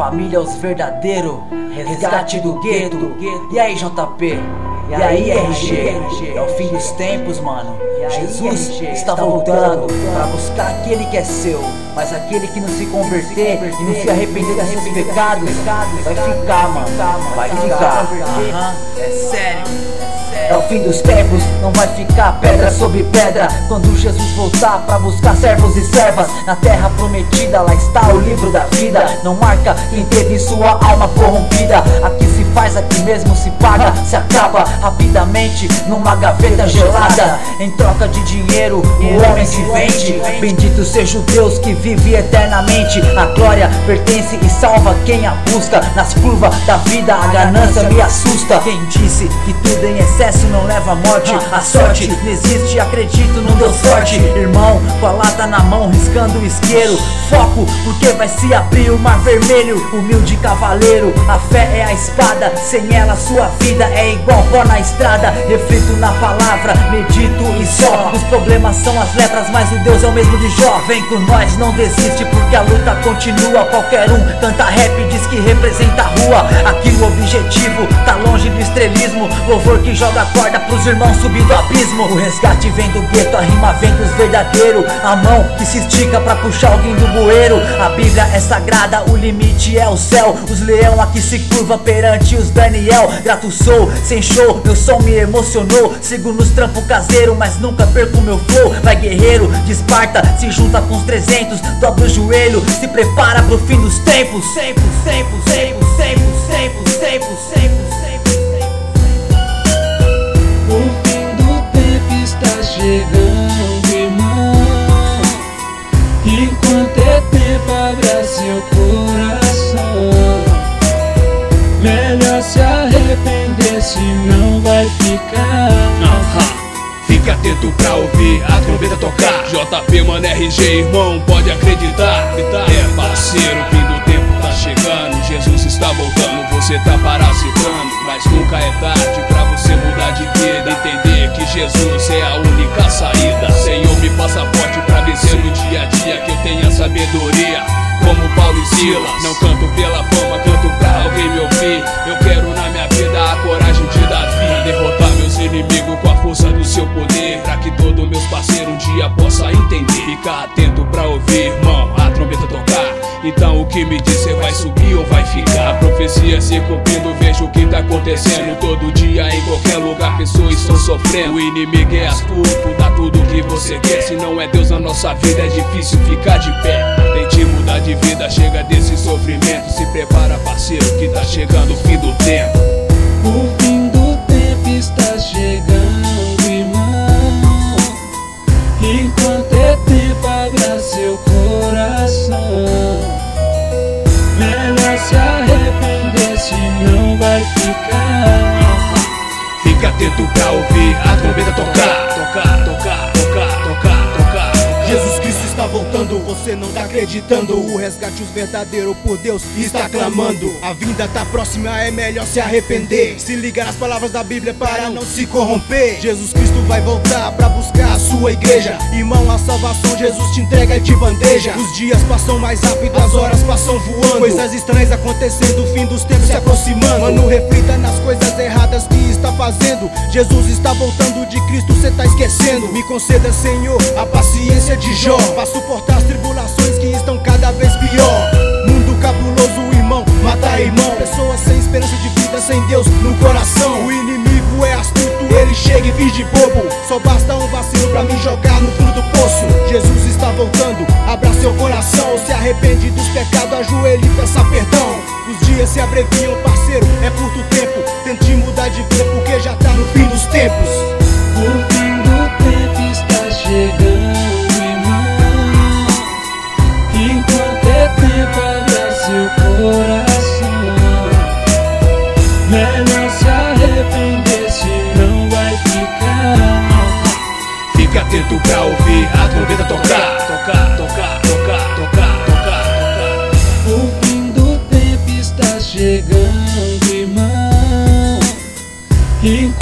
família, os verdadeiros, resgate do gueto. E aí, JP? E aí, RG? É o fim dos tempos, mano. Jesus está voltando para buscar aquele que é seu, mas aquele que não se converter e não se arrepender dos seus pecados vai ficar, mano. Vai ficar. É sério. É o fim dos tempos, não vai ficar pedra sobre pedra. Quando Jesus voltar pra buscar servos e servas na terra prometida, lá está o livro da vida. Não marca quem teve sua alma corrompida. Aqui se faz, aqui mesmo se paga, se acaba rapidamente numa gaveta gelada. Em troca de dinheiro o homem se vende. Bendito seja o Deus que vive eternamente. A glória pertence e salva quem a busca. Nas curvas da vida a ganância me assusta. Quem disse que tudo em excesso não leva à morte? A sorte não existe, acredito num Deus forte. Irmão, com a lata na mão, riscando o isqueiro. Foco, porque vai se abrir o mar vermelho. Humilde cavaleiro, a fé é a espada. Sem ela sua vida é igual pó na estrada. Reflito na palavra, medito e só. Os problemas são as letras, mas o Deus é o mesmo de Jó. Vem com nós, não desiste, porque a luta continua. Qualquer um canta rap, diz que representa a rua. Aqui o objetivo tá longe do estrelismo. Louvor que joga corda pros irmãos subir do abismo. O resgate vem do gueto, a rima vem dos verdadeiros. A mão que se estica pra puxar alguém do bueiro. A Bíblia é sagrada, o limite é o céu. Os leão aqui se curva perante os Daniel. Grato sou, sem show, meu som me emocionou. Sigo nos trampos caseiros, mas nunca perco meu flow. Vai guerreiro de Esparta, se junta com os 300. Dobra o joelho, se prepara pro fim dos tempos. Sempre, sempre, sempre, sempre, sempre, sempre, sempre. O fim do tempo está chegando, irmão. Enquanto é tempo, abra seu coração. Melhor se arrepender, senão vai ficar. Fica atento pra ouvir a trombeta tocar. JP, mano, RG, irmão, pode acreditar. É parceiro, o fim do tempo tá chegando. Jesus está voltando, você tá parasitando. Mas nunca é tarde pra você mudar de vida. Entender que Jesus é a única saída. Senhor, me passa forte pra vencer no dia a dia. Que eu tenha sabedoria, como Paulo e Silas. Não canto pela fama, canto pra alguém me ouvir. Eu quero na minha vida a coragem de Davi. Derrotar meus inimigos com a força do seu poder, pra que todos meus parceiros um dia possa entender. Fica atento pra ouvir, irmão, a trombeta tocar. Então o que me diz, cê vai subir ou vai ficar? A profecia se cumprindo, vejo o que tá acontecendo. Todo dia, em qualquer lugar, pessoas estão sofrendo. O inimigo é astuto, dá tudo o que você quer. Se não é Deus na nossa vida, é difícil ficar de pé. Tente mudar de vida, chega desse sofrimento. Se prepara, parceiro, que tá chegando o fim do tempo. O fim do tempo está chegando, irmão. Enquanto é tempo, abra seu coração. Melhor se arrepender, senão vai ficar. Fica atento pra ouvir a trombeta tocar. Tocar, tocar, tocar, tocar, tocar. Jesus Cristo está voltando, você não tá acreditando. O resgate, os verdadeiros por Deus está clamando. A vinda tá próxima, é melhor se arrepender. Se ligar nas palavras da Bíblia para não se corromper. Jesus Cristo vai voltar pra buscar a sua igreja. Irmão, a salvação Jesus te entrega de bandeja. Os dias passam mais rápido, as horas passam voando. Coisas estranhas acontecendo, o fim dos tempos se aproximando. Mano, reflita nas coisas erradas que está fazendo. Jesus está voltando, de Cristo cê tá esquecendo. Me conceda, Senhor, a paciência de Jó, pra suportar as tribulações que estão cada vez pior. Mundo cabuloso, irmão, mata irmão. Pessoas sem esperança de vida, sem Deus no coração. O inimigo é astuto, ele chega e finge bobo. Só basta um vacilo pra me jogar no fundo do poço. Jesus está voltando, abra seu coração. Se arrepende dos pecados, ajoelhe e peça perdão. Os dias se abreviam, parceiro, é curto tempo. Tente mudar de vida porque já tá no fim dos tempos. O fim do tempo está chegando, irmão. Enquanto é tempo, abra seu coração. Melhor se arrepender, senão vai ficar. Fica atento pra ouvir a trombeta tocar. Tocar, tocar, tocar, tocar, tocar, tocar. O fim do tempo está chegando, irmão.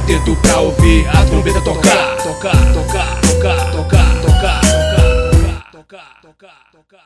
atento pra ouvir a trombeta tocar. Tocar, tocar, tocar, tocar, tocar, tocar, tocar, tocar, tocar, tocar.